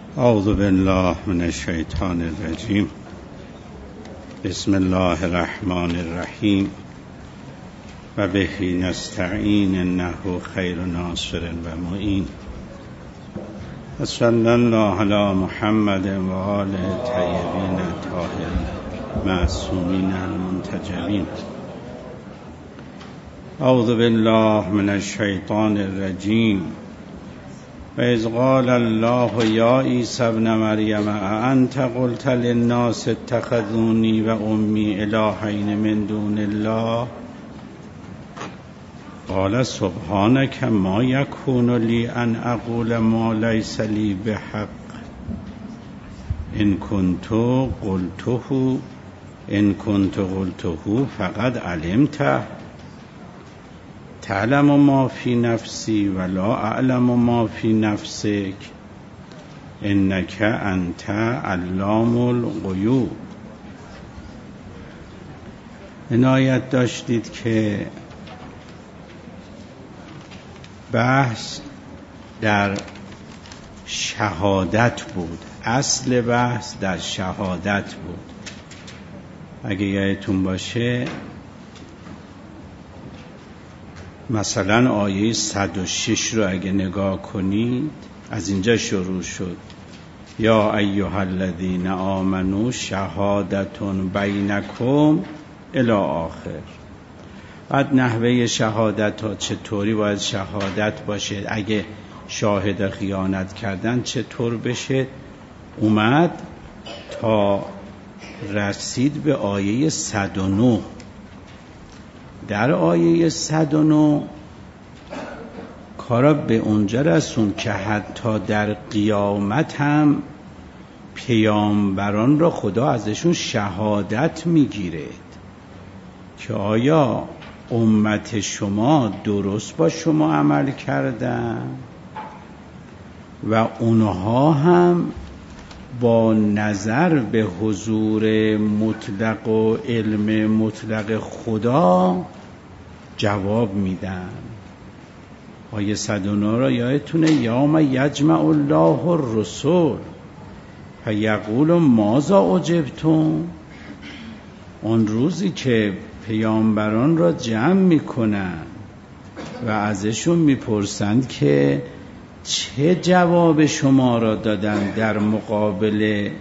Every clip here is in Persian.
اعوذ بالله من الشیطان الرجیم. بسم الله الرحمن الرحیم و به نستعین انه خیر ناصر و معین. صلی الله علی محمد و آله طیبین الطاهرین معصومین المنتجبین. اعوذ بالله من الشیطان الرجیم. و اذ قال الله یا عیسی ابن مریم اانت قلت للناس اتخذونی و امی الهین من دون الله قال سبحانک ما یکون لی ان اقول ما لیس لی بحق ان کنت قلته فقد علمته تعلم ما فی نفسی ولا اعلم ما فی نفسک انک انت علام الغیوب. عنایت داشتید که بحث در شهادت بود، اصل بحث در شهادت بود. اگه یادتون باشه مثلا آیه 106 رو اگه نگاه کنید از اینجا شروع شد یا ایها الذین آمنوا شهادة بینکم الی آخر. بعد نحوه شهادت ها چطوری باید شهادت باشه، اگه شاهد خیانت کردن چطور بشه، اومد تا رسید به آیه 109. در آیه 109 کارا به اونجا رسون که حتی در قیامت هم پیامبران را خدا ازشون شهادت میگیره که آیا امت شما درست با شما عمل کردن و اونها هم با نظر به حضور مطلق و علم مطلق خدا جواب میدن. آیه 109 را یادتونه یوم یجمع الله الرسل فیقول ماذا اجبتم. اون روزی که پیامبران را جمع میکنن و ازشون میپرسند که چه جواب شما را دادن در مقابل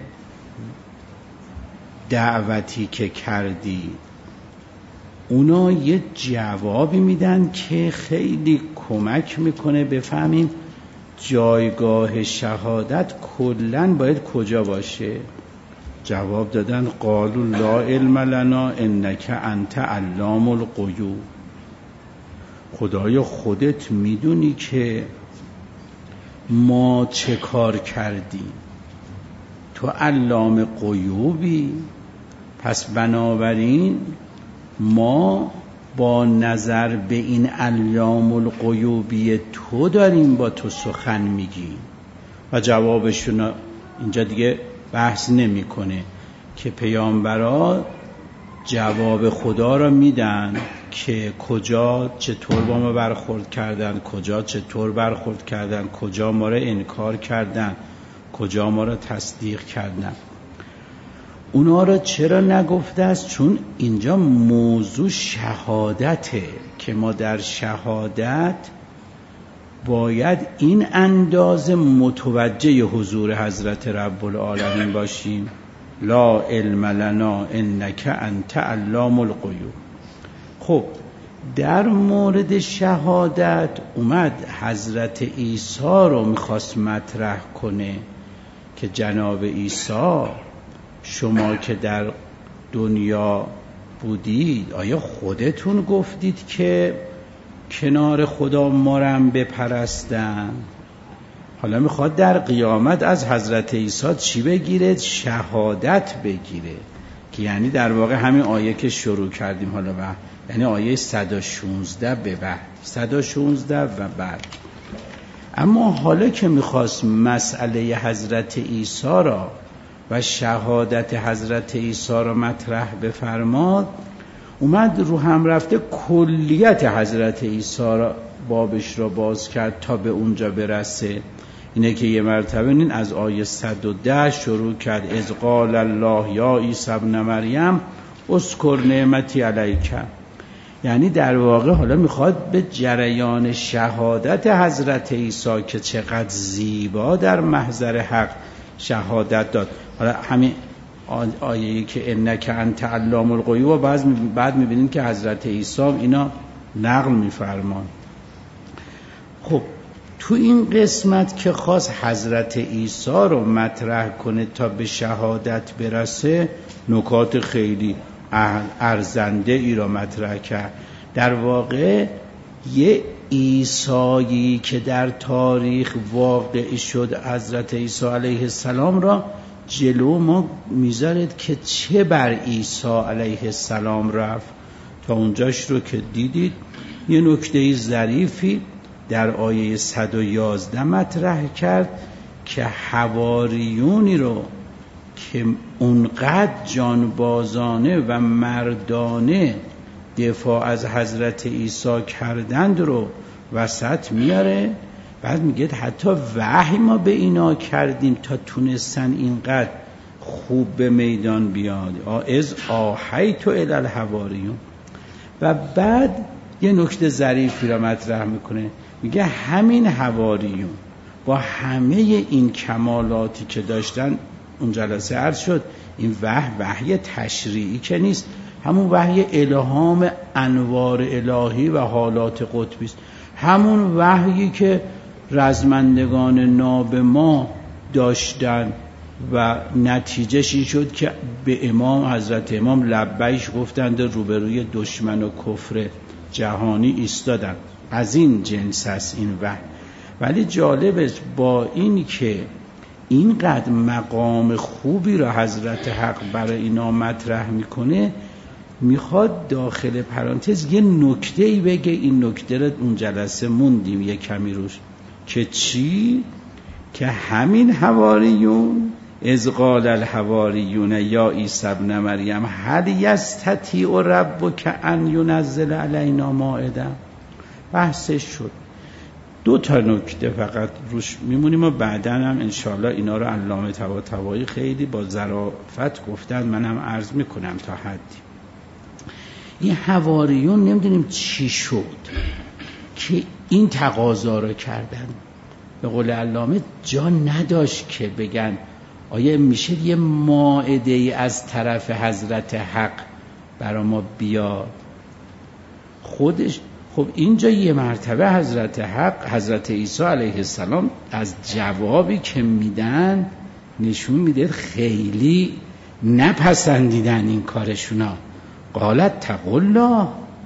دعوتی که کردی. اونا یه جوابی میدن که خیلی کمک میکنه بفهمیم جایگاه شهادت کلن باید کجا باشه. جواب دادن قالوا لا علم لنا انک انت علام الغیوب. خدایا خودت میدونی که ما چه کار کردیم، تو علام غیوبی. پس بنابراین ما با نظر به این علام الغیوبی تو داریم با تو سخن میگیم. و جوابشون اینجا دیگه بحث نمیکنه که پیامبرا جواب خدا را میدن که کجا چطور با ما برخورد کردن، کجا چطور برخورد کردن، کجا ما را انکار کردن، کجا ما را تصدیق کردن. اونا را چرا نگفته است؟ چون اینجا موضوع شهادته که ما در شهادت باید این اندازه متوجه حضور حضرت رب العالمین باشیم. لا علم لنا انک انت علام الغیوب. خب در مورد شهادت اومد حضرت عیسی رو میخواست مطرح کنه که جناب عیسی شما که در دنیا بودید آیا خودتون گفتید که کنار خدا ما رو هم بپرستن؟ حالا میخواد در قیامت از حضرت عیسی چی بگیره؟ شهادت بگیره، که یعنی در واقع همین آیه که شروع کردیم حالا یعنی آیه 116 به بعد 116 و بعد. اما حالا که میخواست مسئله حضرت عیسی را و شهادت حضرت عیسی را مطرح بفرماد، اومد رو هم رفته کلیت حضرت عیسی را بابش را باز کرد تا به اونجا برسه اینه که یه مرتبه این از آیه 110 شروع کرد اذ قال الله یا عیسی ابن مریم اذکر نعمتی علیک. یعنی در واقع حالا میخواد به جریان شهادت حضرت عیسی که چقدر زیبا در محضر حق شهادت داد. حالا همین آیه‌ای که انک انت علام الغیوب بعد میبینید که حضرت عیسی اینا نقل میفرمان. خب تو این قسمت که خواست حضرت عیسی رو مطرح کنه تا به شهادت برسه، نکات خیلی ارزنده ای رو مطرح کرد. در واقع یه عیسایی که در تاریخ واقع شد حضرت عیسی علیه السلام را جلو ما میذارد که چه بر عیسی علیه السلام رفت. تا اونجاش رو که دیدید یه نکته ظریفی در آیه 111 مطرح کرد که حواریونی رو که اونقدر جانبازانه و مردانه دفاع از حضرت عیسی کردند رو وسط میاره. بعد میگه حتی وحی ما به اینا کردیم تا تونستن اینقدر خوب به میدان بیاد. از آحیت الی الحواریون. و بعد یه نکته ظریفی را مطرح میکنه، میگه همین حواریون با همه این کمالاتی که داشتن، اون جلسه عرض شد این وحی تشریعی که نیست، همون وحی الهام انوار الهی و حالات قطبی است. همون وحیی که رزمندگان ناب ما داشتن و نتیجهش این شد که به امام حضرت امام لبیک گفتند، روبروی دشمن و کفر جهانی ایستادن. از این جنس است این وحی. ولی جالبه با این که اینقدر مقام خوبی را حضرت حق برای اینا مطرح میکنه، میخواد داخل پرانتز یه نکته‌ای بگه. این نکته رو اون جلسه موندیم یه کمی روش، که چی؟ که همین حواریون اذ قال الحواریون یا عیسی ابن مریم هل یستطیع ربک ان ینزل علینا مائده. بحثش شد. 2 تا نکته فقط روش میمونیم و بعداً هم انشاءالله اینا رو علامه طباطبایی خیلی با ظرافت گفتن، منم عرض میکنم تا حدی. این حواریون نمیدونیم چی شد که این تقاضا رو کردن. به قول علامه جا نداشت که بگن آیا میشه یه مائده از طرف حضرت حق برای ما بیاد خودش. خب اینجا یه مرتبه حضرت حق، حضرت عیسی علیه السلام از جوابی که میدن نشون میده خیلی نپسندیدن این کارشونا. قالت تقوا الله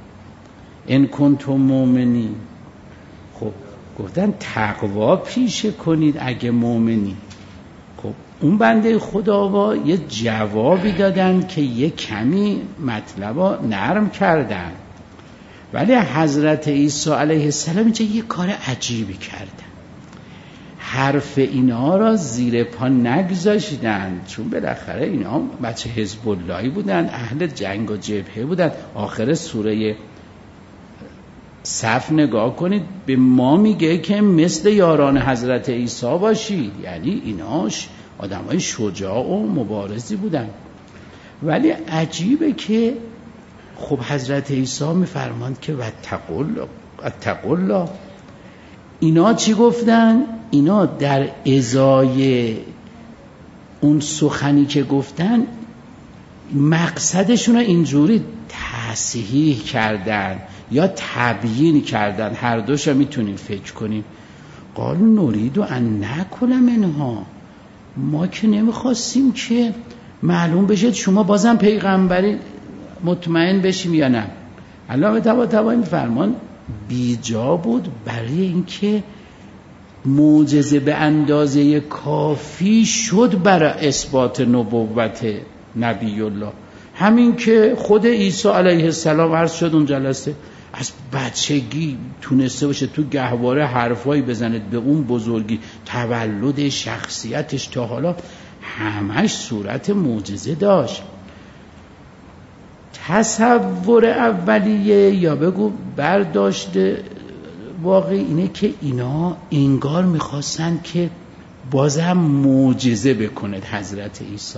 ان کنتم مؤمنین. خب گفتن تقوا پیشه کنید اگه مؤمنین. خب اون بنده خدا یه جوابی دادن که یه کمی مطلبا نرم کردن، ولی حضرت عیسی علیه السلام اینجا یه کار عجیبی کردن. حرف اینا را زیر پا نگذاشتن، چون بالاخره اینا بچه حزب اللهی بودن، اهل جنگ و جبهه بودن. آخر سوره صف نگاه کنید، به ما میگه که مثل یاران حضرت عیسی باشید. یعنی ایناش آدمای شجاع و مبارزی بودن. ولی عجیبه که خب حضرت عیسی میفرماند که واتقوا الله. اینا چی گفتن؟ اینا در ازای اون سخنی که گفتن مقصدشون رو اینجوری تصحیح کردن یا تبیین کردن. هر دوش رو میتونیم فکر کنیم. قالوا نريد ان ناكل منها. ما که نمیخواستیم که معلوم بشه شما بازم پیغمبری، مطمئن بشیم یا نه. علامه طباطبایی میفرمان بیجا بود برای اینکه معجزه به اندازه کافی شد برای اثبات نبوت نبی الله. همین که خود عیسی علیه السلام عرض شد اون جلسه، از بچگی تونسته باشه تو گهواره حرفایی بزنه به اون بزرگی، تولد شخصیتش تا حالا همش صورت معجزه داشت. تصور اولیه یا بگو برداشت واقع اینه که اینا انگار میخواستن که بازم معجزه بکند حضرت عیسی.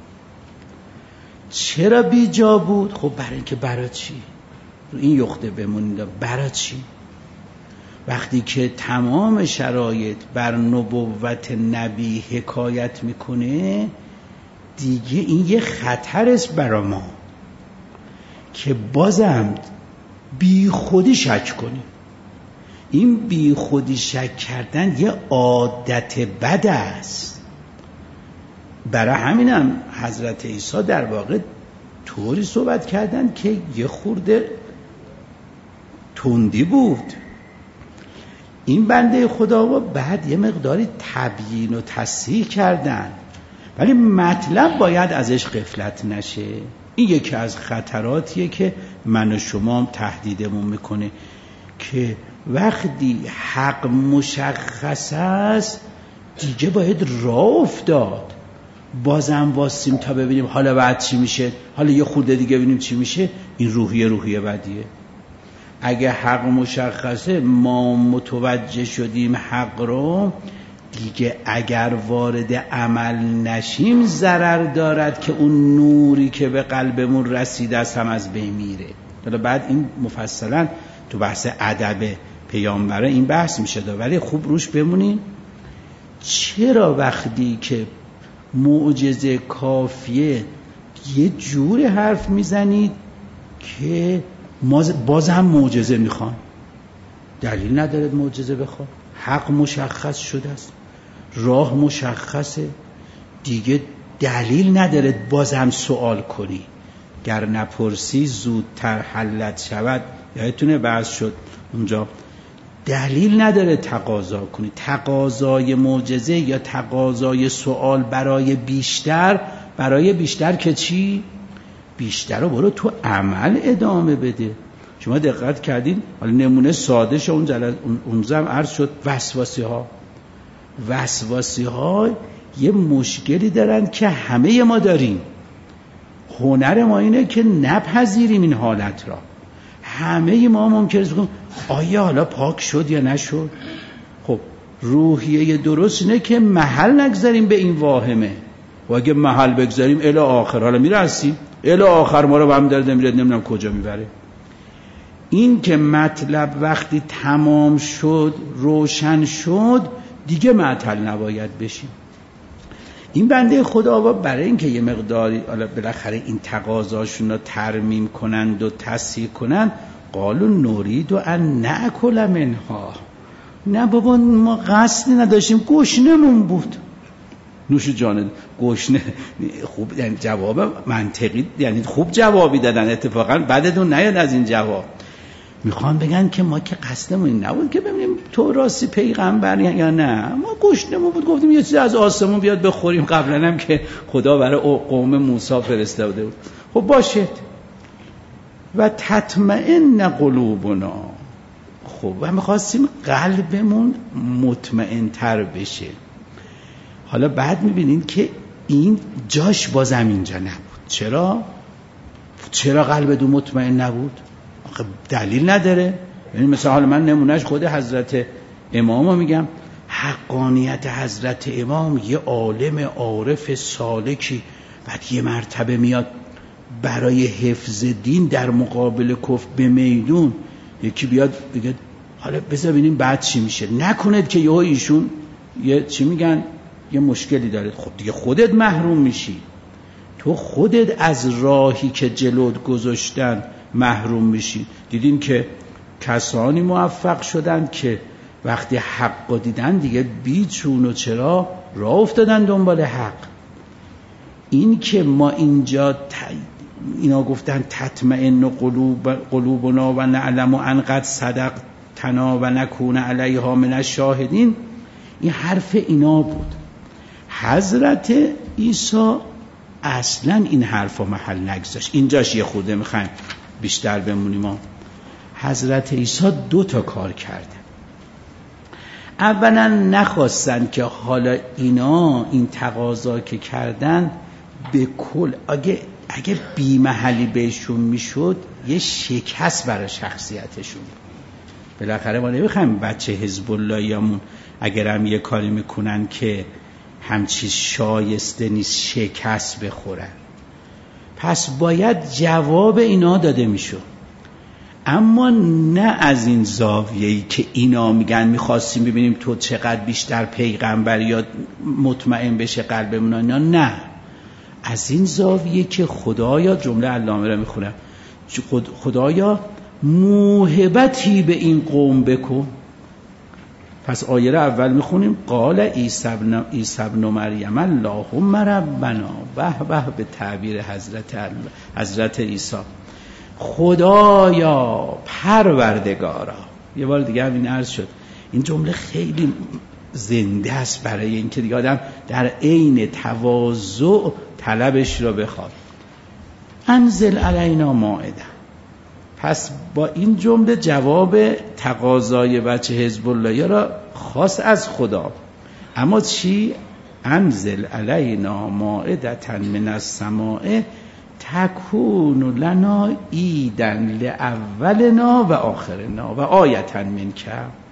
چرا بیجا بود؟ خب برای اینکه برای چی؟ رو این یخته بمونید، برای چی؟ وقتی که تمام شرایط بر نبوت نبی حکایت میکنه، دیگه این یه خطر است برای ما که بازم بی خودی شک کنیم. این بی خودی شک کردن یه عادت بد است. برای همینم حضرت عیسی در واقع طوری صحبت کردن که یه خورده تندی بود. این بنده خدا و بعد یه مقداری تبیین و تصحیح کردن، ولی مطلب باید ازش غفلت نشه. این یکی از خطراتیه که من و شما هم تهدیدمون میکنه که وقتی حق مشخص است دیگه باید راه افتاد. بازم واسیم تا ببینیم حالا بعد چی میشه، حالا یه خورده دیگه ببینیم چی میشه. این روحیه بدیه. اگه حق مشخصه، ما متوجه شدیم حق رو، دیگه اگر وارد عمل نشیم ضرر دارد که اون نوری که به قلبمون رسیده است هم از بین میره. حالا بعد این مفصلا تو بحث ادب پیامبره این بحث میشه دا، ولی خوب روش بمونیم. چرا وقتی که معجزه کافیه یه جوری حرف میزنید که باز هم معجزه میخوان؟ دلیل ندارد معجزه بخواد. حق مشخص شده است، راه مشخصه، دیگه دلیل ندارد باز هم سوال کنی. گر نپرسی زودتر حلت شود. یادتونه بحث شد اونجا. دلیل نداره تقاضا کنی. تقاضای معجزه یا تقاضای سوال برای بیشتر که چی؟ بیشتر رو برو تو عمل ادامه بده. شما دقت کردین؟ حالا نمونه ساده شو اون زم عرض شد وسواسی ها یه مشکلی دارن که همه ما داریم. هنر ما اینه که نپذیریم این حالت را. همه ما ممکنه بگیم آیا حالا پاک شد یا نشد؟ خب روحیه درست اینه که محل نگذاریم به این واهمه، و اگه محل بگذاریم الی آخر حالا میرسیم، الی آخر ما رو هم دارد نمیدونم کجا میبره. این که مطلب وقتی تمام شد، روشن شد، دیگه معطل نباید بشیم. این بنده خدا برای اینکه یه مقداری بالاخره این تقاضاشون رو ترمیم کنند و تصحیح کنند، قالوا نريد ان ناکل منها. نه بابا ما قصدی نداشتیم، گشنمون بود. نوش جان گشنه. خوب، یعنی جواب منطقی، یعنی خوب جوابی دادن. اتفاقا بعدتون نیاد از این جواب. میخوان بگن که ما که قصدمون این نبود که ببینیم تو راستی پیغمبر یا نه، ما گشنمون بود، گفتیم یه چیز از آسمون بیاد بخوریم. قبلا هم که خدا برای قوم موسی فرستاده بود. خب باشه. و تطمئن قلوبنا. خب و میخواستیم قلبمون مطمئن تر بشه. حالا بعد میبینین که این جاش بازم اینجا نبود. چرا قلبتون مطمئن نبود؟ آخه دلیل نداره. یعنی مثلا حالا من نمونهش خود حضرت امامو میگم. حقانیت حضرت امام یه عالم عارف سالکی، بعد یه مرتبه میاد برای حفظ دین در مقابل کفر به میدون، یکی بیاد بگه حالا بذار ببینیم بعد چی میشه. نکنید که یهو ایشون یه چی میگن یه مشکلی داره. خب دیگه خودت محروم میشی. تو خودت از راهی که جلوت گذاشتن محروم میشی. دیدین که کسانی موفق شدن که وقتی حق دیدن دیگه بیچون و چرا راه افتادن دنبال حق. این که ما اینجا اینا گفتن تطمئن قلوبنا و نعلم ان قد صدقتنا و نکون علیها من الشاهدین، این حرف اینا بود. حضرت عیسی اصلا این حرفا محل نگذاشت. اینجاش یه خورده میخوایم بیشتر بمونیم. ما حضرت عیسی 2 کار کرده. اولا نخواستن که حالا اینا این تقاضا که کردن به کل اگه بی محلی بهشون میشد یه شکست برای شخصیتشون. بالاخره ما نمیخوایم بچه حزب اللهیامون اگر هم یه کاری میکنن که همچی شایسته نیست شکست بخورن. پس باید جواب اینا داده میشد، اما نه از این زاویه‌ای که اینا میگن میخواستیم ببینیم تو چقدر بیشتر پیغمبر یا مطمئن بشه قلبمون. اینا نه، از این زاویه که خدایا، جمله علامه را میخونم، خدایا موهبتی به این قوم بکن. پس آیه را اول میخونیم قال عیسی ابن مریم اللهم ربنا، به به تعبیر حضرت عیسی، خدایا پروردگارا. یه بار دیگه همین عرض شد، این جمله خیلی زنده است برای اینکه دیگه آدم در عین تواضع طلبش را بخواد. انزل علینا مائده. پس با این جمله جواب تقاضای بچه حزب الله را خاص از خدا. اما چی؟ انزل علینا مائدة من السماء تکون لنا عیدا لاولنا و آخرنا و آیة منک.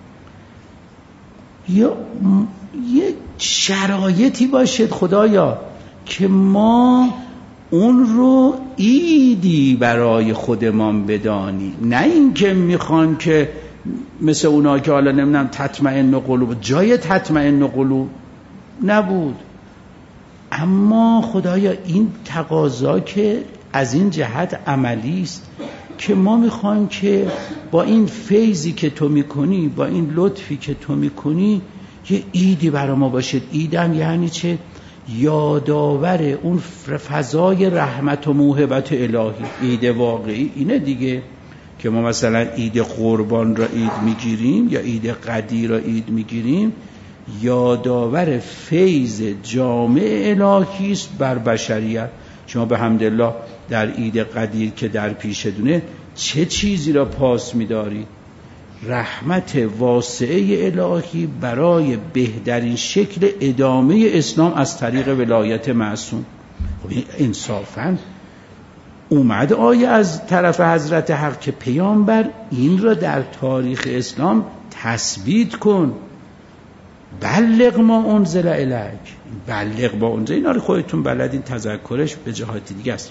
یا یک شرایطی باشد خدایا که ما اون رو عیدی برای خودمان بدانی، نه اینکه میخوان که مثل اونا که حالا نمیدونم تطمئن قلوب، جای تطمئن قلوب نبود. اما خدایا این تقاضا که از این جهت عملی است که ما میخوایم که با این فیضی که تو میکنی، با این لطفی که تو میکنی، یه عیدی برای ما باشد. عیدم یعنی چه؟ یادآور اون فضای رحمت و موهبت الهی. عید واقعی اینه دیگه، که ما مثلا عید قربان را عید میگیریم یا عید قدیر را عید میگیریم، یادآور فیض جامع الهی است بر بشریت. شما به حمدالله در عید قدیر که در پیشتونه چه چیزی را پاس می‌دارید؟ رحمت واسعه الهی برای بهترین شکل ادامه اسلام از طریق ولایت معصوم. انصافاً اومد آیه از طرف حضرت حق که پیامبر این را در تاریخ اسلام تثبیت کن. بلغ ما انزل الیک، بلغ ما انزل، اینا رو خودتون بلدین، تذکرش به جهات دیگه است.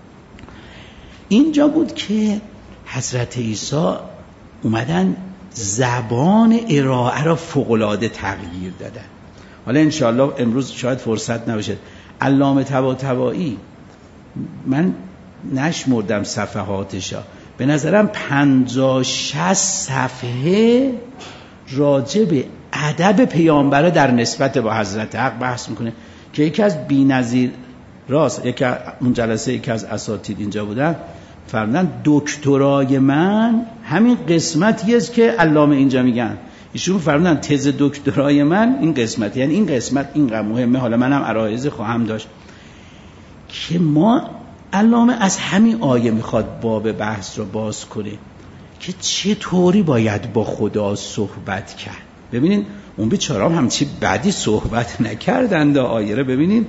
اینجا بود که حضرت عیسی اومدن زبان ارائه را فوق‌العاده تغییر دادن. حالا انشاءالله امروز شاید فرصت نباشه. علامه طباطبایی من نشمردم صفحاتشا، به نظرم 50-60 صفحه راجع به ادب پیامبر در نسبت با حضرت حق بحث میکنه که یکی از بی‌نظیر راست. یکی اون جلسه یکی از اساتید اینجا بودن فرمودن دکترای من همین قسمتیه که علامه اینجا میگن. ایشون فرمودن تز دکترای من این قسمت، یعنی این قسمت اینقدر مهمه. حالا منم عرایض خواهم داشت که ما علامه از همین آیه میخواد باب بحث رو باز کنه که چطوری باید با خدا صحبت کرد. ببینین اون بیچاره‌ها همچی بدی صحبت نکردند. آیه رو ببینین،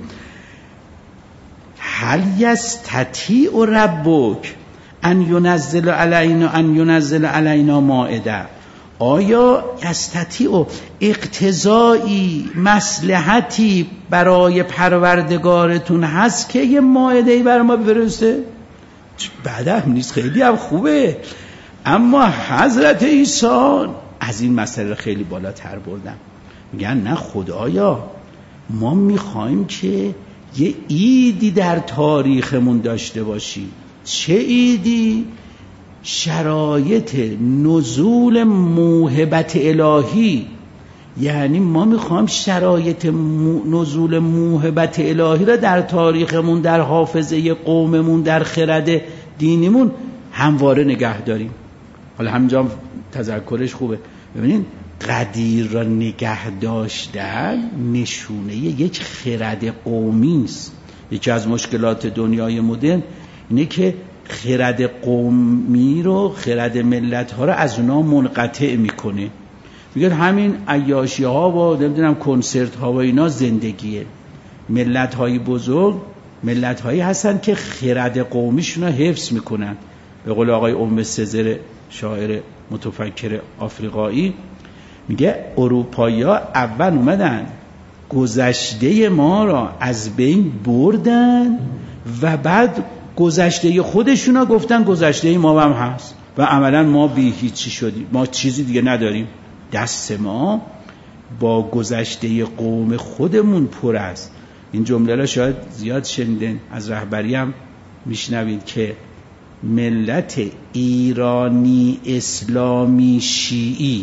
هل یستطیع ربک ان ینزل علینا مائده. آیا یستطیع اقتضایی مصلحتی برای پروردگارتون هست که یه مائده‌ای برای ما بفرسته؟ بعد هم نیست، خیلی هم خوبه. اما حضرت عیسی از این مسئله خیلی بالاتر بردن. میگن نه خدایا، ما میخوایم که یه عیدی در تاریخمون داشته باشی. چه عیدی؟ شرایط نزول موهبت الهی. یعنی ما میخوایم شرایط نزول موهبت الهی را در تاریخمون، در حافظه قوممون، در خرد دینیمون همواره نگه داریم. حالا همینجا تذکرش خوبه. ببینین قدیر را نگه داشتن نشونه یک خرد قومی است. یکی از مشکلات دنیای مدرن اینه که خرد قومی رو، خرد ملت ها رو از اونا منقطع میکنه. میگه همین عیاشی ها و نمیدونم کنسرت ها و اینا زندگیه. ملت های بزرگ ملت هایی هستن که خرد قومیشون رو حفظ میکنن. به قول آقای ام سزر شاعر متفکر آفریقایی، میگه اروپایی‌ها اول اومدن گذشته ما را از بین بردن و بعد گذشته خودشونا گفتن گذشته ما هم هست و عملا ما بی هیچی شدیم، ما چیزی دیگه نداریم، دست ما با گذشته قوم خودمون پر است. این جمله را شاید زیاد شنیدین، از رهبری هم میشنوید که ملت ایرانی اسلامی شیعی،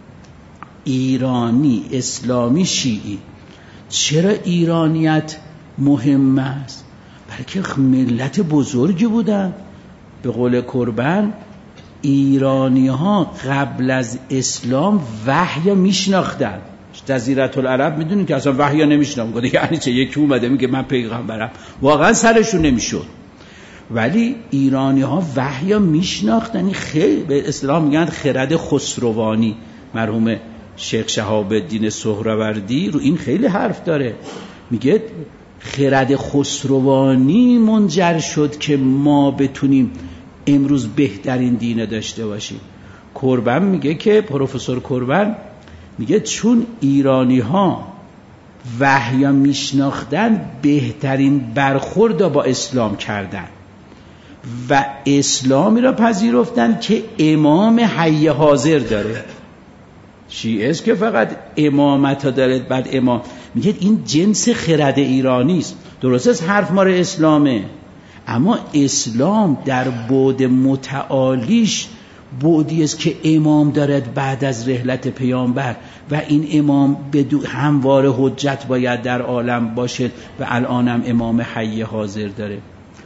ایرانی اسلامی شیعی. چرا ایرانیت مهم است؟ بلکه ملت بزرگی بودن. به قول کربن ایرانی ها قبل از اسلام وحی میشناختن. جزیره العرب میدونید که اصلا وحی نمیشناختن، یعنی چه؟ یکی اومده میگه من پیغمبرم، واقعا سرشون نمیشد. ولی ایرانی ها وحی میشناختن. خیلی به اسلام میگن خرد خسروانی. مرحوم شیخ شهاب الدین سهروردی رو این خیلی حرف داره، میگه خرد خسروانی منجر شد که ما بتونیم امروز بهترین دین داشته باشیم. کربن میگه که پروفسور کربن میگه چون ایرانی ها وحی میشناختن بهترین برخورد با اسلام کردن و اسلامی را پذیرفتن که امام حی حاضر داره. شیعه است که فقط امامت ها داره بعد امام. میگه این جنس خرد ایرانی است. درسته است حرف ما را اسلامه، اما اسلام در بعد متعالیش بعدی است که امام دارد بعد از رحلت پیامبر و این امام همواره حجت باید در عالم باشه و الانم امام حی حاضر داره.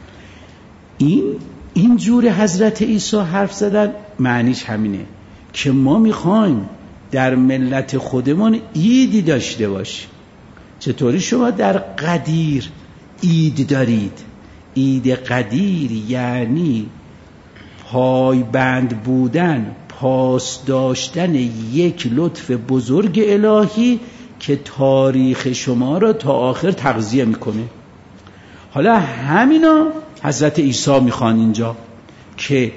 این جور حضرت عیسی حرف زدن معنیش همینه که ما میخوایم در ملت خودمون ایدی داشته باشیم. چطوری شما در قدیر اید دارید؟ اید قدیر یعنی پایبند بودن، پاس داشتن یک لطف بزرگ الهی که تاریخ شما را تا آخر تغذیه میکنه. حالا همینا حضرت عیسی میخوان اینجا که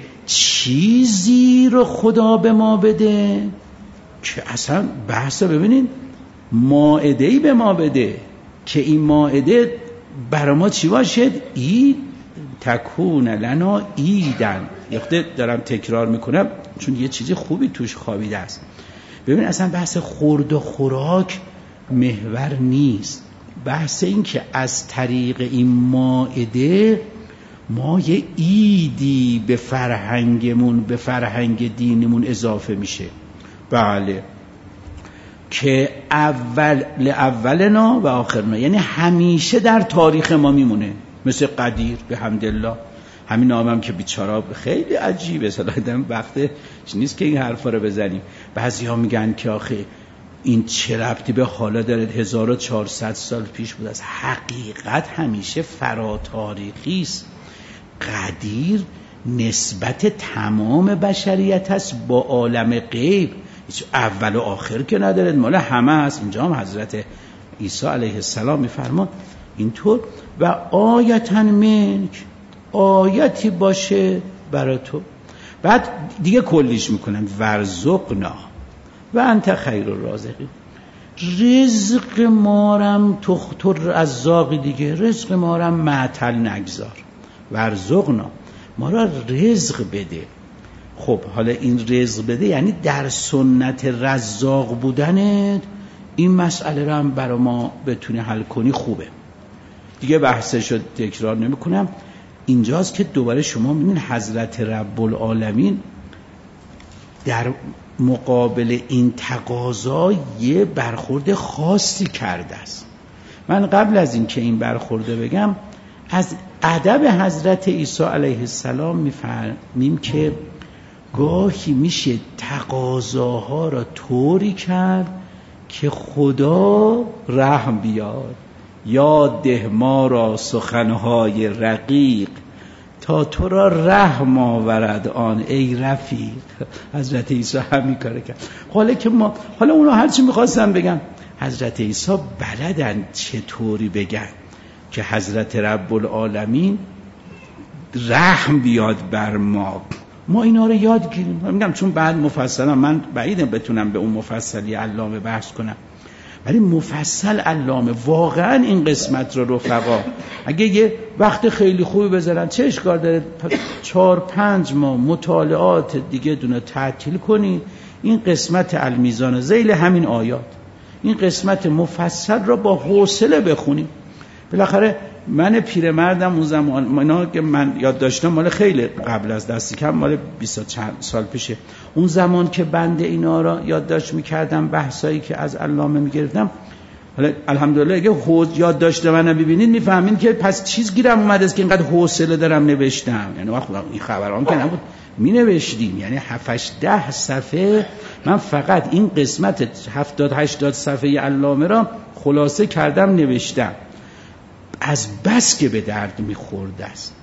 چیزی رو خدا به ما بده که اصلا بحثا ببینین مائده‌ای به ما بده که این مائده برای ما چی باشد؟ اید تکون لنا ایدن. یخته دارم تکرار میکنم چون یه چیز خوبی توش خوابیده است. ببین اصلا بحث خورد و خوراک محور نیست، بحث این که از طریق این مائده ما یه ایدی به فرهنگمون، به فرهنگ دینمون اضافه میشه. بله، که اولنا و آخرنا، یعنی همیشه در تاریخ ما میمونه، مثل قدیر به حمدالله. همین نامم که بیچاره خیلی عجیبه، صلاحیدم وقت نیست که این حرفا رو بزنیم. بعضیا میگن که آخه این چه ربطی به حالا داره، 1400 سال پیش بود. از حقیقت همیشه فراتاریخی است. قدیر نسبت تمام بشریت است با عالم غیب، هیچ اول و آخر که نداره، مال همه است. اینجا هم حضرت عیسی علیه السلام میفرما اینطور و آیتن منک، آیتی باشه برای تو. بعد دیگه کلیش میکنن ورزقنا و انت خیر الرازقین. رزق مارم تو رزاقی دیگه، رزق مارم معطل نگذار. ورزقنا، ما را رزق بده. خب حالا این رزق بده یعنی در سنت رزاق بودنت این مسئله رو هم برای ما بتونی حل کنی، خوبه دیگه. بحثشو تکرار نمی کنم. اینجاست که دوباره شما می‌بینید حضرت رب العالمین در مقابل این تقاضا یه برخورد خاصی کرده است. من قبل از این که این برخورده بگم، از ادب حضرت عیسی علیه السلام میفهمیم که گاهی میشه تقاضاها را طوری کرد که خدا رحم بیاد. یاد ده ما را سخنهای رقیق تا تو را رحم آورد آن ای رفیق. حضرت عیسی همین کاره کرد. حالا اونا هرچی میخواستن بگن، حضرت عیسی بلدن چطوری بگن که حضرت رب العالمین رحم بیاد بر ما. ما اینا رو یاد گیریم. میگم چون بعد مفصلا من بعیدم بتونم به اون مفصلی علامه بحث کنم، ولی مفصل علامه واقعا این قسمت رو رفقا اگه یه وقت خیلی خوبی بذارن چه اشکال داره 4-5 ماه مطالعات دیگه دونه تعطیل کنی، این قسمت المیزان ذیل همین آیات، این قسمت مفصل را با حوصله بخونیم. بالاخره من پیرمردم اون زمان اینا که من یاد داشتم مال خیلی قبل از دستی کم مال 20 چند سال پیشه، اون زمان که بنده اینا را یادداشت می‌کردم بحثایی که از علامه می‌گرفتم، حالا الحمدلله اگه یاد داشته من ببینید میفهمین که پس چیز گیرم اومده است که اینقدر حوصله دارم نوشتم. یعنی وقت این خبرام که نبود مینوشتیم، یعنی 7-8 صفحه من فقط این قسمت 70-80 صفحه علامه را خلاصه کردم نوشتم، از بس که به درد میخورده است.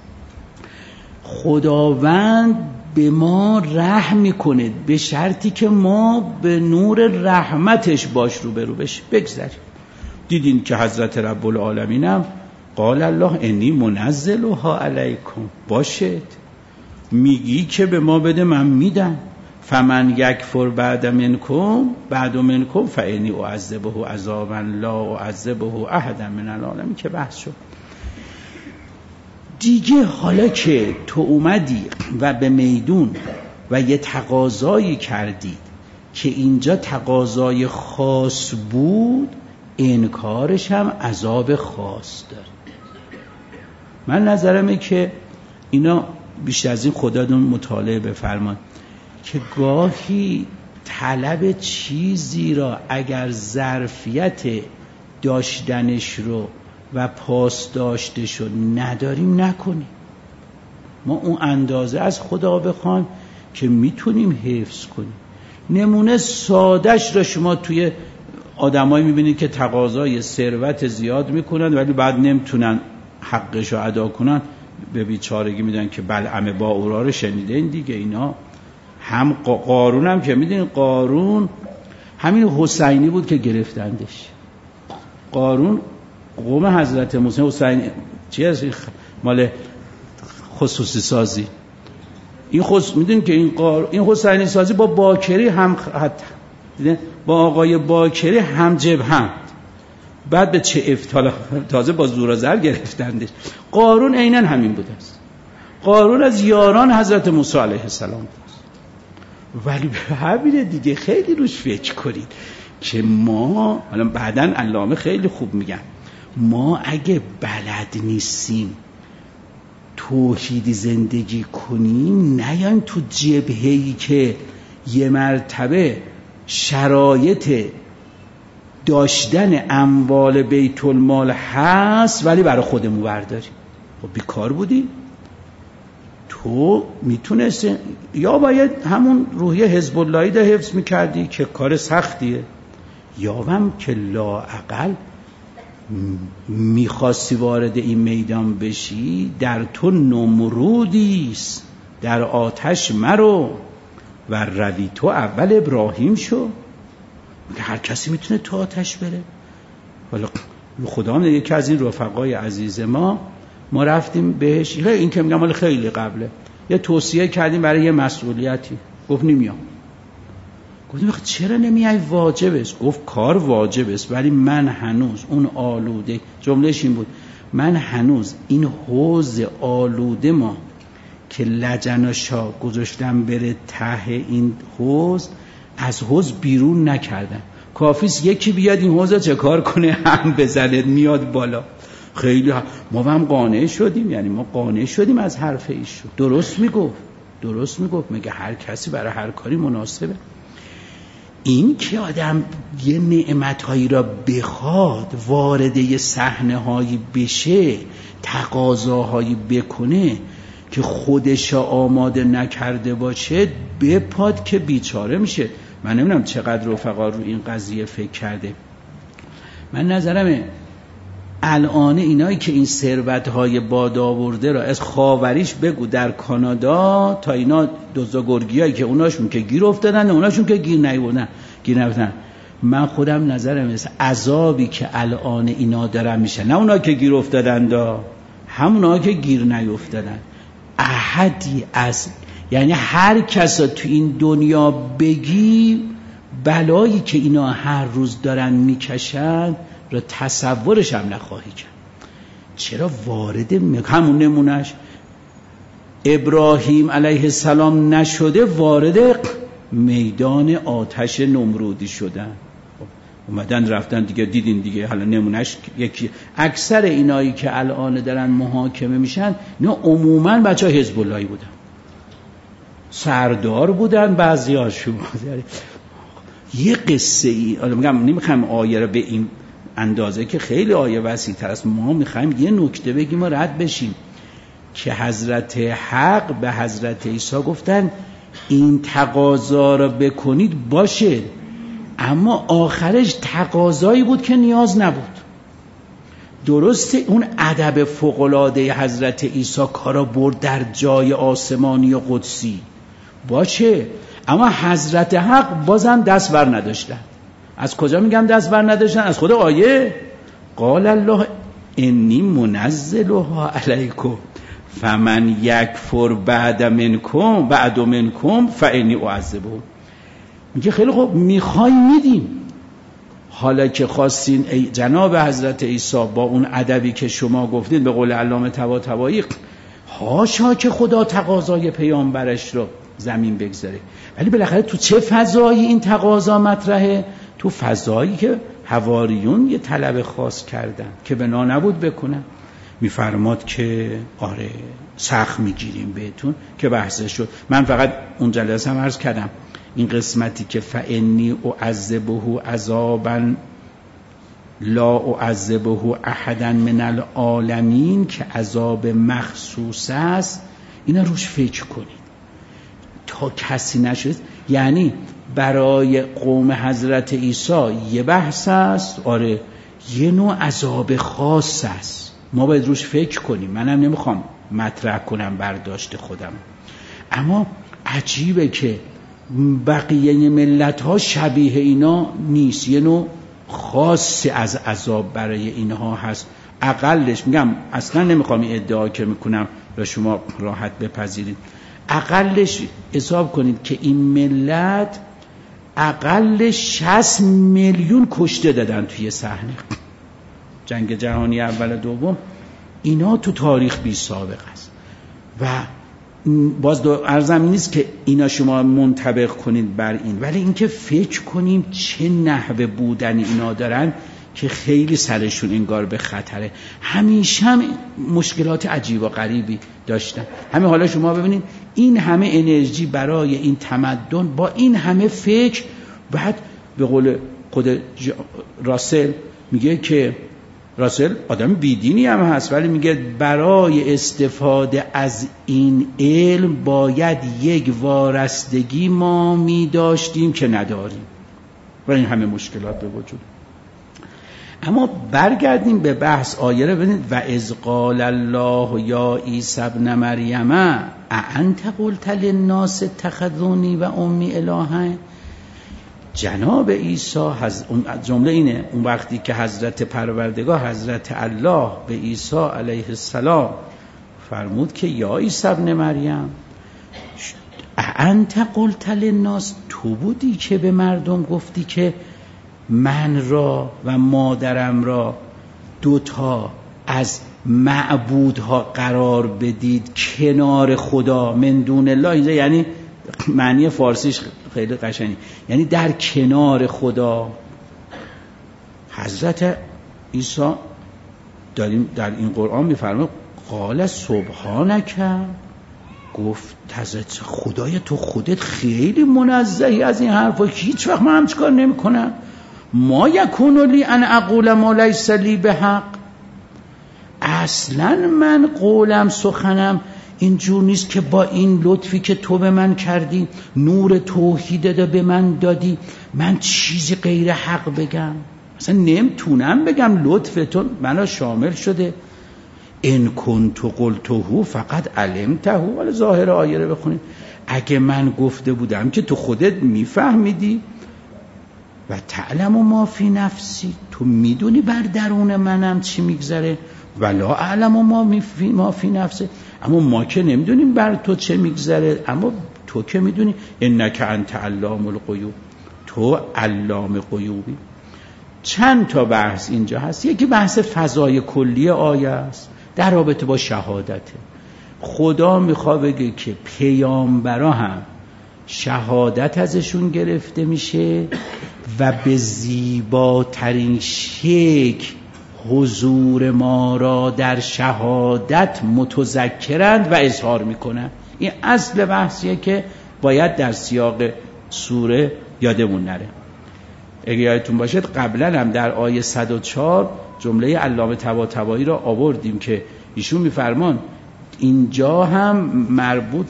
خداوند به ما رحم میکنه به شرطی که ما به نور رحمتش باش روبرو بشیم. بگذاریم دیدین که حضرت رب العالمین هم قال الله انی منزلها علیکم، باشد میگی که به ما بده من میدم، فمن یکفر بعد منکم فانی اعذبه عذابا لا اعذبه احدا من العالمین که بحث شد دیگه. حالا که تو اومدی و به میدون و یه تقاضایی کردید که اینجا تقاضای خاص بود، انکارش هم عذاب خاص داره. من نظرمه که اینا بیشتر از این خداتون مطالعه بفرمان که گاهی طلب چیزی را اگر ظرفیت داشتنش رو و پاس داشتش رو نداریم نکنیم. ما اون اندازه از خدا بخوایم که میتونیم حفظ کنیم. نمونه سادهش را شما توی آدمایی میبینید که تقاضای ثروت زیاد میکنن ولی بعد نمیتونن حقش رو ادا کنن، به بیچارگی میدن که بلعم با اورا رو شنیدین دیگه. اینا هم قارون هم که میدونید، قارون همین حسینی بود که گرفتندش. قارون قوم حضرت موسی، حسینی چی هست مال خصوصی سازی، این میدونید که این حسینی سازی با باکری هم با آقای باکری هم جبهه، بعد به چه افتالا تازه با زور و زر گرفتندش. قارون عیناً همین بود است. قارون از یاران حضرت موسی علیه السلام بود. ولی به همینه دیگه خیلی روش فکر کنید که ما حالا بعداً علامه خیلی خوب میگن ما اگه بلد نیستیم توحیدی زندگی کنیم، نیایم تو جبهه‌ای که یه مرتبه شرایط داشتن اموال بیت المال هست ولی برای خودمون برداریم. خب بیکار بودی؟ تو میتونستی یا باید همون روحیه حزب اللهی ده حفظ میکردی که کار سختیه، یا هم که لااقل میخواستی وارد این میدان بشی، در تو نمرودیست در آتش مرو و روی تو اول ابراهیم شو. هر کسی میتونه تو آتش بره. حالا خدا هم یکی از این رفقای عزیز ما رفتیم بهش، این که میگم مال خیلی قبله، یه توصیه کردیم برای یه مسئولیتی، گفت نمیام. گفتیم چرا نمیای؟ واجب است. گفت کار واجب است ولی من هنوز اون آلوده، جملهش این بود، من هنوز این حوض آلوده ما که لجناشا گذاشتم بره ته این حوض، از حوض بیرون نکردم. کافیست یکی بیاد این حوض چه کار کنه، هم بزنه میاد بالا. خیلی ما هم قانع شدیم، یعنی ما قانع شدیم از حرف ایشون. درست میگفت مگه هر کسی برای هر کاری مناسبه؟ این که آدم یه نعمتهایی را بخواد، وارد یه صحنه‌هایی بشه، تقاضاهایی بکنه که خودش آماده نکرده باشه، بپاد که بیچاره میشه. من نمیدونم چقدر رفقا رو این قضیه فکر کرده. من نظرمه الان اینایی که این ثروت‌های باد آورده را از خاوریش بگو در کانادا تا اینا دوزاگرگیایی که اوناشون که گیر افتادن، اوناشون که گیر نیوردن، من خودم نظرم است عذابی که الان اینا دارن میشه، نه اونا که گیر افتادن، همونا که گیر نیفتادن، احدی از یعنی هر کس تو این دنیا بگی بلایی که اینا هر روز دارن میکشن را تصورش هم نخواهی کرد. چرا وارد همون نمونش ابراهیم علیه السلام نشده وارد میدان آتش نمرودی شدن. اومدن رفتن دیگه، دیدین دیگه. حالا نمونش یکی اکثر اینایی که الان دارن محاکمه میشن اینا عموما بچه حزب اللهی بودن، سردار بودن، بعضی هاشون. یه قصه ای، حالا میگم نمیخوام آیه رو به این اندازه که خیلی آیه وسیع تر است، ما میخوایم یه نکته بگیم و رد بشیم که حضرت حق به حضرت عیسی گفتن این تقاضا را بکنید باشه، اما آخرش تقاضایی بود که نیاز نبود. درسته اون ادب فوق‌العاده حضرت عیسی کارا برد در جای آسمانی و قدسی باشه، اما حضرت حق بازم دست بر نداشتن. از کجا میگم دست بر نداشتن؟ از خود آیه قال الله انی منزلها علیکم فمن یکفر بعد منکم فانی اعذبه. میگه خیلی خوب، میخوایم میدیم. حالا که خواستین ای جناب حضرت عیسی با اون ادبی که شما گفتید به قول علامه طباطبایی، حاشا که خدا تقاضای پیامبرش رو زمین بگذاره، ولی بالاخره تو چه فضایی این تقاضا مطرحه؟ تو فضایی که حواریون یه طلب خاص کردن که بنا نبود بکنن. میفرماد که آره سخت میگیریم بهتون که بحثش شد. من فقط اون جلسه هم عرض کردم این قسمتی که فانی اعذبه عذابا لا اعذبه احدا من العالمین که عذاب مخصوص است، اینا روش فکر کنید تا کسی نشد. یعنی برای قوم حضرت عیسی یه بحث است، آره یه نوع عذاب خاص است، ما باید روش فکر کنیم. منم نمیخوام مطرح کنم برداشت خودم، اما عجیبه که بقیه ملت ها شبیه اینا نیست، یه نوع خاصی از عذاب برای اینها هست. اقلش میگم اصلا نمیخوام این ادعا که میکنم و شما راحت بپذیرید، اقلش حساب کنید که این ملت اقل 60 میلیون کشته دادن توی صحنه جنگ جهانی اول دوم. اینا تو تاریخ بی سابقه است و باز عرضم این نیست که اینا شما منطبق کنید بر این، ولی اینکه فکر کنیم چه نحوه بودن اینا دارن که خیلی سرشون انگار به خطره. همیشه هم مشکلات عجیب و غریبی داشتن. همه حالا شما ببینید این همه انرژی برای این تمدن با این همه فکر، بعد به قول خود راسل میگه که راسل آدم بیدینی هم هست، ولی میگه برای استفاده از این علم باید یک وارستگی ما میداشتیم که نداریم و این همه مشکلات به وجود. اما برگردیم به بحث آیه رو ببینید و اذ قال الله یا عیسی ابن مریم اانت قلت للناس اتخذونی و امی الهین. جناب عیسی جمله اینه، اون وقتی که حضرت پروردگار حضرت الله به عیسی علیه السلام فرمود که یا عیسی ابن مریم انت قلت للناس، تو بودی که به مردم گفتی که من را و مادرم را دوتا از معبودها قرار بدید کنار خدا من دون الله. اینجا یعنی معنی فارسیش خیلی قشنگه، یعنی در کنار خدا. حضرت عیسی داریم در این قرآن میفرمه قال سبحانک، گفت حضرت خدای تو خودت خیلی منزهی از این حرفا که هیچ وقت من هم چیکار نمی کنم. ما یکون لی ان اقول ما لیس لی بحق، اصلا من قولم سخنم اینجور نیست که با این لطفی که تو به من کردی، نور توحید ده به من دادی، من چیزی غیر حق بگم. اصلا نمیتونم بگم لطفتون منو شامل شده. ان کنت قلته فقط علمته، ولی ظاهر آیه رو بخونید، اگه من گفته بودم که تو خودت میفهمیدی و تعلم ما فی نفسی، تو میدونی بر درون منم چی میگذره. ولا اعلم ما فی نفسه، اما ما که نمیدونیم بر تو چه میگذره، اما تو که میدونی. انک انت علام الغیوب، تو علام غیوبی. چند تا بحث اینجا هست. یکی بحث فضای کلی آیه است در رابطه با شهادته. خدا میخواد بگه که پیامبرا هم شهادت ازشون گرفته میشه و به زیباترین شکل حضور ما را در شهادت متذکرند و اظهار میکنند. این اصل بحثیه که باید در سیاق سوره یادمون نره. اگه یادتون باشد قبلا هم در آیه 104 جمله علامه طباطبایی را آوردیم که ایشون میفرمان اینجا هم مربوط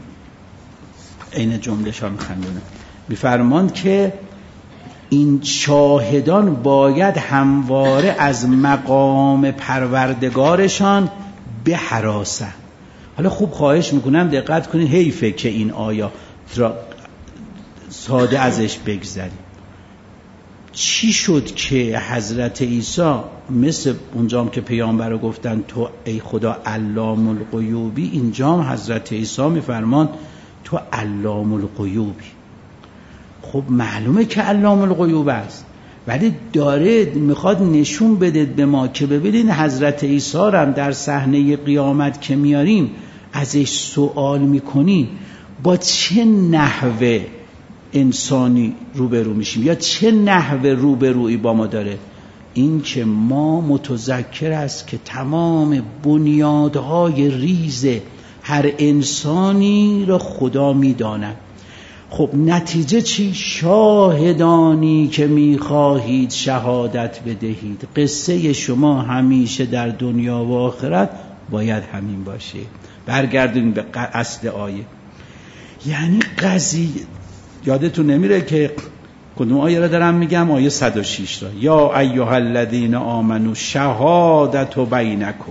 این جمله شا میخندونه، میفرمان که این شاهدان باید همواره از مقام پروردگارشان بهراسن. حالا خوب خواهش میکنم دقت کنید، حیفه که این آیه را ساده ازش بگذریم. چی شد که حضرت عیسی مثل اونجام که پیامبر رو گفتن تو ای خدا علام الغیوبی، اینجام حضرت عیسی میفرمان تو علام الغیوبی؟ خب معلومه که علام الغیوب است، ولی داره میخواد نشون بده به ما که ببینید حضرت عیسی رو هم در صحنه قیامت که میاریم ازش سوال میکنی با چه نحوه انسانی روبرو میشیم یا چه نحوه روبرویی با ما داره. این که ما متذکر است که تمام بنیادهای ریز هر انسانی را خدا میداند. خب نتیجه چی؟ شاهدانی که میخواهید شهادت بدهید. قصه شما همیشه در دنیا و آخرت باید همین باشه. برگردیم به اصل آیه. یعنی قضیه یادتون نمیره که کدوم آیه را دارم میگم؟ آیه 106 را. یا ایها الذین آمنوا شهادت بینکم.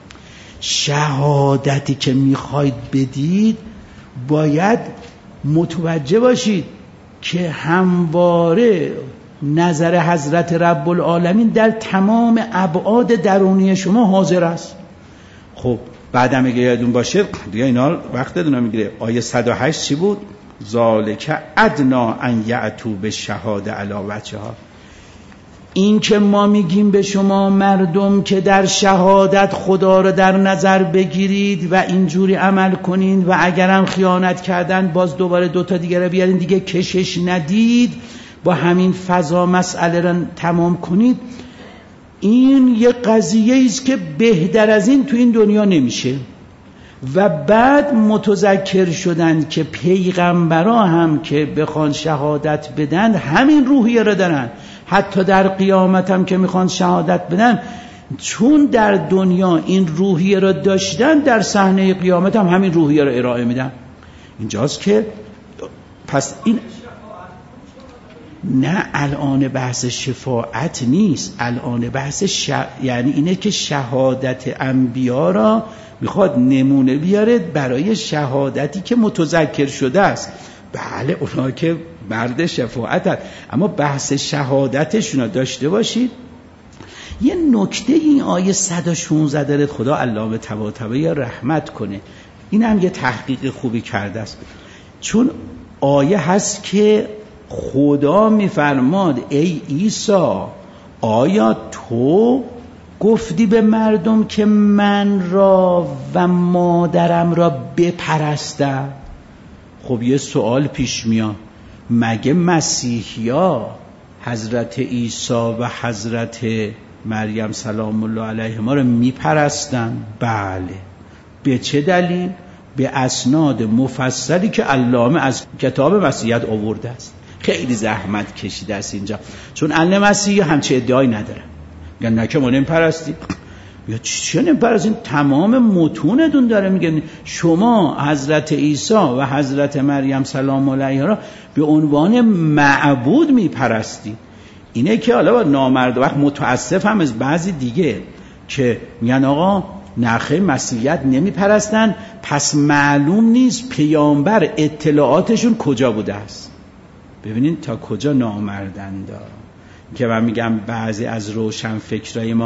شهادتی که میخواید بدید باید متوجه باشید که همواره نظر حضرت رب العالمین در تمام ابعاد درونی شما حاضر است. خب بعدم اگه یادون باشه دیگه اینا وقتتون میگیره. آیه 108 چی بود؟ ذالک ادنا ان یأتوا بالشهاده علی وجهها. این که ما میگیم به شما مردم که در شهادت خدا رو در نظر بگیرید و اینجوری عمل کنید و اگرم خیانت کردن باز دوباره دوتا دیگه رو بیارین دیگه کشش ندید، با همین فضا مسئله رو تمام کنید، این یه قضیه است که بهتر از این تو این دنیا نمیشه. و بعد متذکر شدند که پیغمبرا هم که بخوان شهادت بدن همین روحیه رو دارن، حتی در قیامت هم که میخوان شهادت بدن چون در دنیا این روحیه رو داشتن در صحنه قیامت هم همین روحیه رو ارائه میدن. اینجاست که پس این نه الان بحث شفاعت نیست، الان بحث یعنی اینه که شهادت انبیا را میخواد نمونه بیاره برای شهادتی که متذکر شده است. بله اونا که مرد شفاعت هست، اما بحث شهادتشون رو داشته باشید. یه نکته این آیه 116 داره، خدا علامه طباطبایی رحمت کنه، این هم یه تحقیق خوبی کرده است. چون آیه هست که خدا میفرماد ای عیسی آیا تو گفتی به مردم که من را و مادرم را بپرستم؟ خب یه سوال پیش میاد، مگه مسیحیا حضرت عیسی و حضرت مریم سلام الله علیهما را میپرستن؟ بله. به چه دلیل؟ به اسناد مفصلی که علامه از کتاب مسیحیت آورده است. خیلی زحمت کشیده است اینجا، چون اهل مسیحی همچه ادعایی ندارن، میگن نه که ما نمیپرستیم. یا چه نمیپرستیم؟ تمام متونتون داره میگه شما حضرت عیسی و حضرت مریم سلام الله علیها را به عنوان معبود میپرستی. اینه که حالا با نامرد وقت متاسف هم از بعضی دیگه که میگن آقا نخیر مسیحیت نمیپرستن، پس معلوم نیست پیامبر اطلاعاتشون کجا بوده است. ببینید تا کجا نامردند که من میگم بعضی از روشن فکرای ما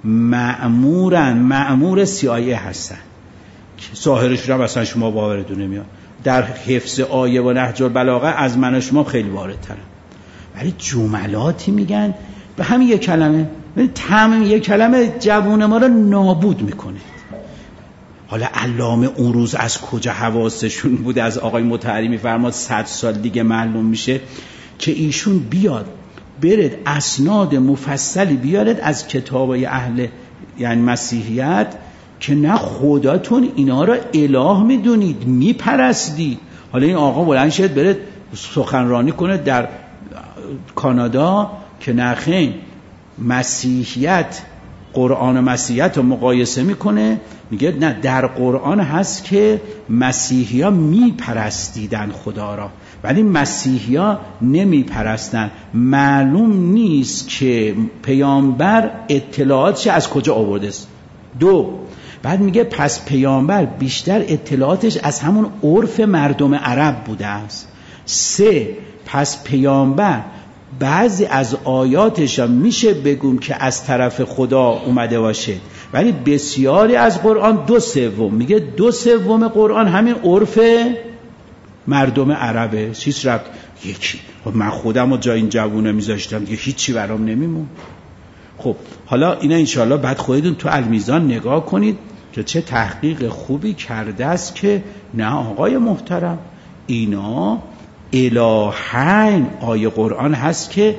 مأمور CIA هستن که ظاهرشون هم اصلا شما باورتون نمیاد، در حفظ آیه و نهج البلاغه از من و شما خیلی واردترن، ولی جملاتی میگن به همین یک کلمه، تمام یک کلمه جوون ما رو نابود میکنه. حالا علامه اون روز از کجا حواسشون بوده، از آقای مطهری میفرماد 100 سال دیگه معلوم میشه که ایشون بیاد برد اسناد مفصلی بیارد از کتابای اهل یعنی مسیحیت که نه خداتون اینا رو اله میدونید میپرستید. حالا این آقا بلند شد برد سخنرانی کنه در کانادا که نخیر مسیحیت قرآن و مسیحیت رو مقایسه میکنه، میگه نه در قرآن هست که مسیحی ها میپرستیدن خدا را ولی مسیحی ها نمیپرستن. معلوم نیست که پیامبر اطلاعاتش از کجا آورده است. 2 بعد میگه پس پیامبر بیشتر اطلاعاتش از همون عرف مردم عرب بوده است. 3 پس پیامبر بعضی از آیاتش میشه بگم که از طرف خدا اومده باشه ولی بسیاری از قرآن 2/3 میگه 2/3 قرآن همین عرف مردم عربه. چیز رفت یکی من خودم رو جای این جوونه میذاشتم دیگه هیچی برام نمیمون. خب حالا اینا انشالله بعد خودتون تو المیزان نگاه کنید که چه تحقیق خوبی کرده است که نه آقای محترم اینا الهین آیه قرآن هست که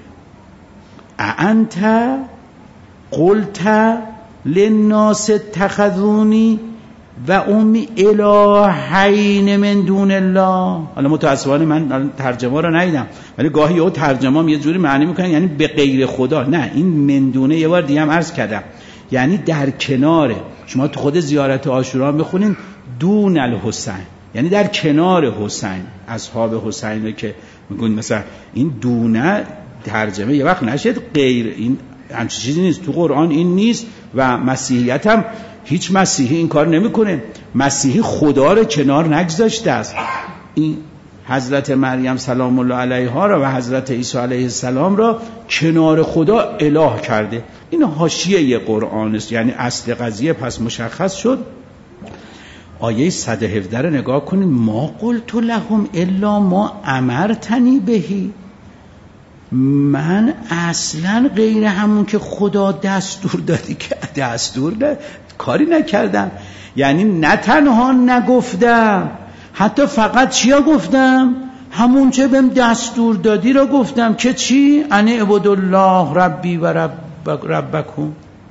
انت قلت للناس اتخذونی و امی الهین من دون الله. حالا متاسفانه من ترجمه رو ندیدم ولی گاهی او ترجمه یه جوری معنی میکنن یعنی به غیر خدا. نه این من دونه یه بار دیگه هم عرض کردم یعنی در کناره. شما تو خود زیارت عاشورا بخونین دون الحسین یعنی در کنار حسین، اصحاب حسین رو که میگن مثلا این دونه ترجمه یه وقت نشد غیر، این همچین چیزی نیست تو قرآن این نیست و مسیحیت هم هیچ مسیحی این کار نمیکنه. مسیحی خدا رو کنار نگذاشته است. این حضرت مریم سلام الله علیها را و حضرت عیسی علیه السلام را کنار خدا اله کرده. این حاشیه قرآن است یعنی اصل قضیه پس مشخص شد. آیه 117 رو نگاه کنید ما قلت لهم الا ما امرتنی بهی. من اصلا غیر همون که خدا دستور دادی که دستور داد کاری نکردم. یعنی نه تنها نگفتم حتی فقط چیا گفتم؟ همون چه بهم دستور دادی را گفتم که چی؟ ان اعبدوا الله ربی و ربکم،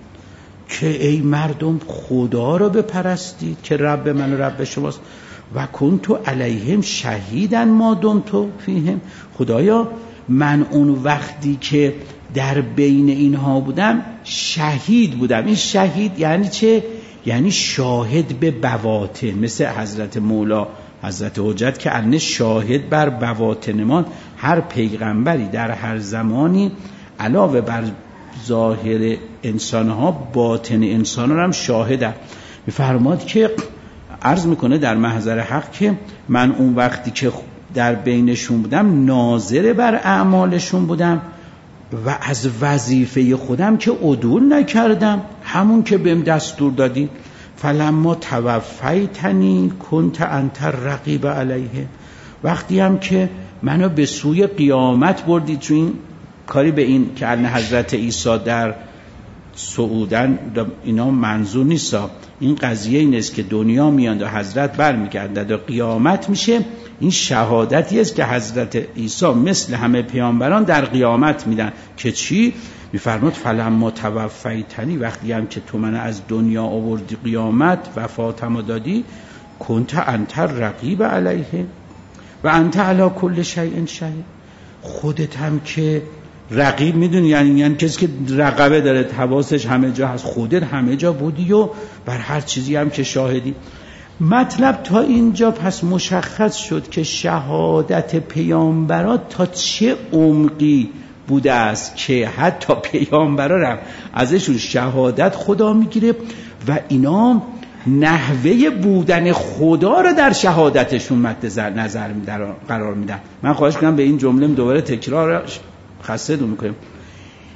که ای مردم خدا را بپرستید که رب من و رب شماست. و کنت علیهم شهیدا ما دمت فیهم. خدایا من اون وقتی که در بین اینها بودم شهید بودم. این شهید یعنی چه؟ یعنی شاهد به بواطن، مثل حضرت مولا حضرت حجت که انه شاهد بر بواطنمان. هر پیغمبری در هر زمانی علاوه بر ظاهر انسانها باطن انسانها هم شاهده. میفرماد که عرض میکنه در محضر حق که من اون وقتی که در بینشون بودم ناظر بر اعمالشون بودم و از وظیفه خودم که عدول نکردم، همون که بهم دستور دادی. فلما توفیتنی کنت انت الرقیب علیه. وقتی هم که منو به سوی قیامت بردی، چون این کاری به این که ان حضرت عیسی در صعودن اینا منظور نیست، این قضیه این است که دنیا میاند و حضرت برمیگردد و قیامت میشه. این شهادتی است که حضرت عیسی مثل همه پیامبران در قیامت میدن که چی؟ میفرماد فلما توفیتنی، وقتی هم که تو من از دنیا آوردی قیامت وفاتمو دادی، کنت انت الرقیب علیه و انت علی کل شیء شهید. خودت هم که رقیب میدونی، یعنی کسی که رقبه داره، حواسش همه جا هست، خودت همه جا بودی و بر هر چیزی هم که شاهدی. مطلب تا اینجا پس مشخص شد که شهادت پیامبرات تا چه عمقی بوده است که حتی پیامبرا هم ازشون شهادت خدا میگیره و اینا نحوه بودن خدا رو در شهادتشون مد نظر قرار میدن. من خواهش کنم به این جمله دوباره تکرار خاصه دو میکنم.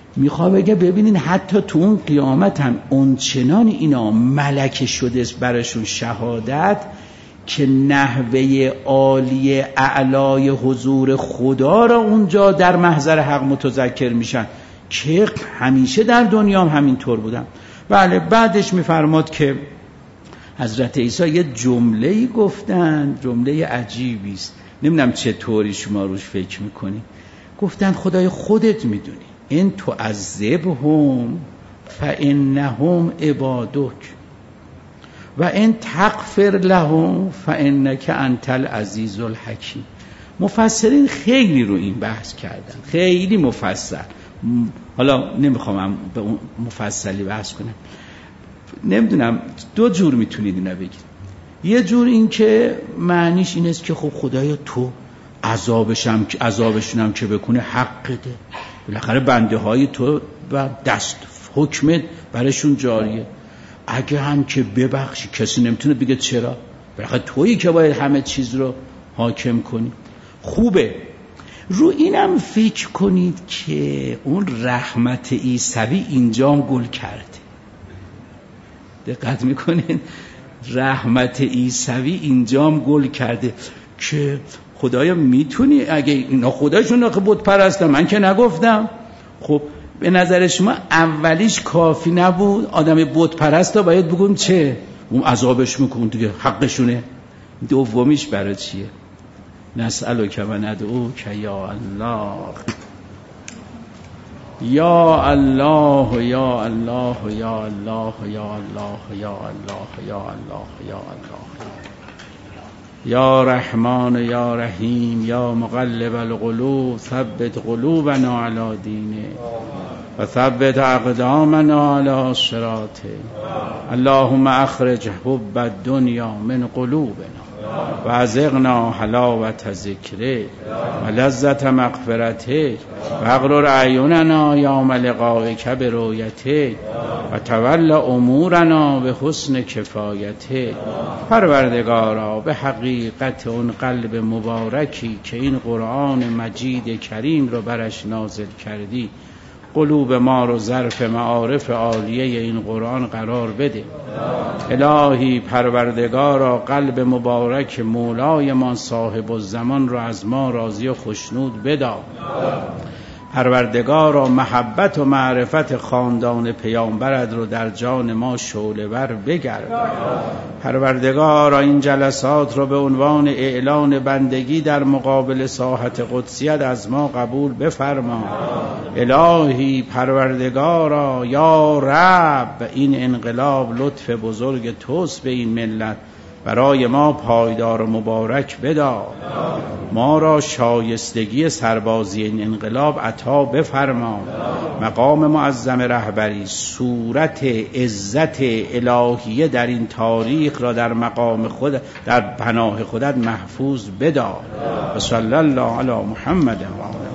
میخواد بگه ببینین حتی تو اون قیامت هم اونچنان اینا ملکه شده براشون شهادت که نحوه عالی اعلای حضور خدا را اونجا در محضر حق متذکر میشن که همیشه در دنیا هم همینطور بودن. بله بعدش میفرماد که حضرت عیسی یه جمله‌ای گفتن، جمله عجیبی است، نمیدونم چطوری شما روش فکر میکنی. گفتن خدای خودت میدونی، ان تعذبهم فانهم عبادک و ان تغفر لهم فانک انت العزیز الحکیم. مفسرین خیلی رو این بحث کردن، خیلی مفصل. حالا نمیخوام به اون مفصلی بحث کنم. نمیدونم دو جور میتونید اینا بگید. یه جور این که معنیش این است که خب خدایا تو عذابشون هم که بکنه حق ده، بالاخره بنده های تو و دست حکمت برشون جاریه، اگه هم که ببخشی کسی نمیتونه بگه چرا، بالاخره تویی که باید همه چیز رو حاکم کنی. خوبه. رو اینم فکر کنید که اون رحمت عیسوی اینجام گل کرده. دقت میکنین رحمت عیسوی اینجام گل کرده که خدایا میتونی، اگه اینا خدایشون که بت پرستن، من که نگفتم. خب به نظر شما اولیش کافی نبود؟ آدم بت پرستا باید بگم چه اون عذابش میکن دیگه، حقشونه. دومیش برای چیه؟ نسألک و ندعوک یا الله یا الله یا الله یا الله یا الله یا الله یا الله یا الله یا رحمان یا رحیم یا مقلب القلوب ثبت قلوبنا علی دینه و ثبت اقدامنا علی صراطه. اللهم اخرج حب الدنیا من قلوبنا و ازغنا حلاوت ذکره و لذت مغفرته و اغرر اعیننا یوم لقائک برؤیته و تول امورنا به حسن کفایته. پروردگارا به حقیقت اون قلب مبارکی که این قرآن مجید کریم رو برش نازل کردی، قلوب ما رو ظرف معارف عالیه این قرآن قرار بده. الهی پروردگارا قلب مبارک مولای ما صاحب الزمان رو از ما راضی و خشنود بدار. پروردگارا محبت و معرفت خاندان پیامبرت رو در جان ما شعله‌ور بگرد. پروردگارا این جلسات رو به عنوان اعلان بندگی در مقابل ساحت قدسیت از ما قبول بفرما. الهی پروردگارا یا رب این انقلاب لطف بزرگ توست به این ملت، برای ما پایدار و مبارک بدار. ما را شایستگی سربازی این انقلاب عطا بفرما. مقام معظم رهبری، صورت عزت الهیه در این تاریخ را در مقام خود، در پناه خودت محفوظ بدار. و صلی الله علی محمد و